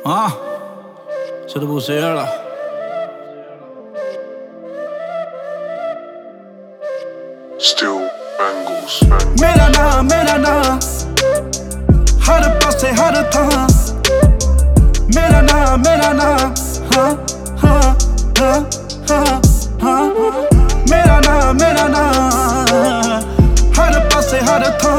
Ah, Siddhu Moosewala. Still bangles. मेरा नाम हर पासे हर थां मेरा नाम हाँ हाँ हाँ हाँ हाँ मेरा नाम हर पासे हर थां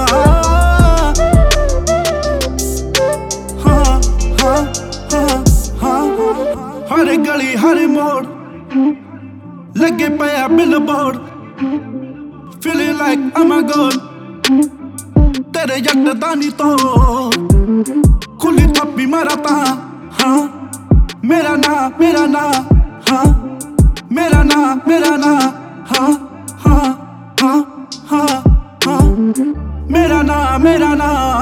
हाँ हाँ हाँ हाँ हर गली हर मोड़ लगे पया billboard feeling like I'm a god तेरे जट दानी तो खुली थप्पी मारता हाँ मेरा नाम हाँ मेरा नाम हाँ हाँ हाँ हाँ हाँ मेरा नाम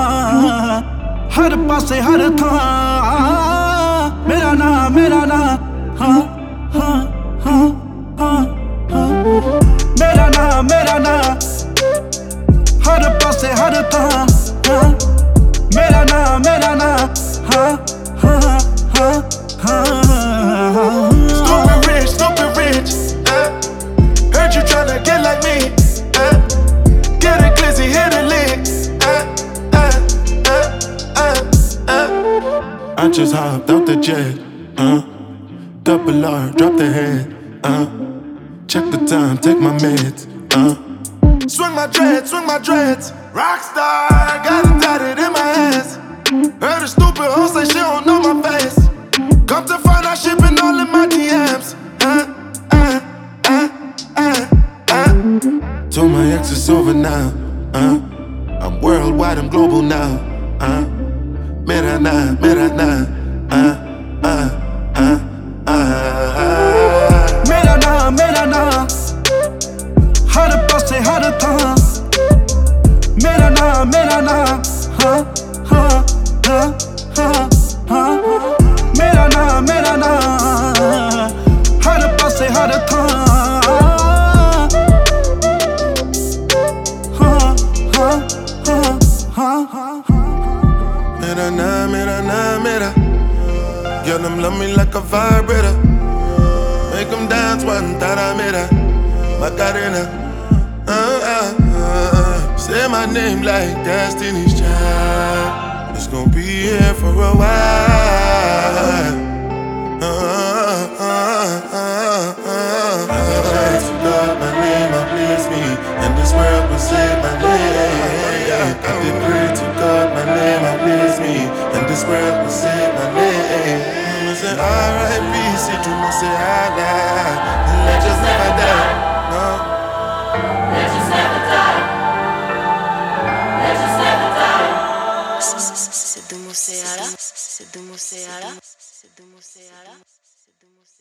हर पासे हर था मेरा नाम हाँ हाँ हाँ हाँ हाँ मेरा नाम हर पासे हर था मेरा नाम हाँ हाँ हाँ हाँ Stupid rich, heard you tryna get like me, get a glizzy, hit a lick, I just hopped out the jet, double R, drop the head, check the time, take my meds, swing my dreads, rockstar, got it tatted in my hands. Heard a stupid hoe say she don't know my face. Come to find out she been all in my DMs. Told my ex it's over now. I'm worldwide, I'm global now. Mera na. मेरा नाम हर पासे हर था मेरा नाम हाँ हाँ हाँ हाँ हाँ मेरा नाम हर पासे हर था हाँ हाँ हाँ हाँ हाँ Mera. Girl, them love me like a vibrator. Make them dance one taramera. Macarena. Say my name like Destiny's Child. It's gonna be here for a while. I pray to God, my name will please me, and this world will save my name. I did pray to God, my name will please me, and this world will save my name. I say R.I.P. Siddhu Moosewala, and legends never die. No. Legends never die. Legends never die. Siddhu Moosewala.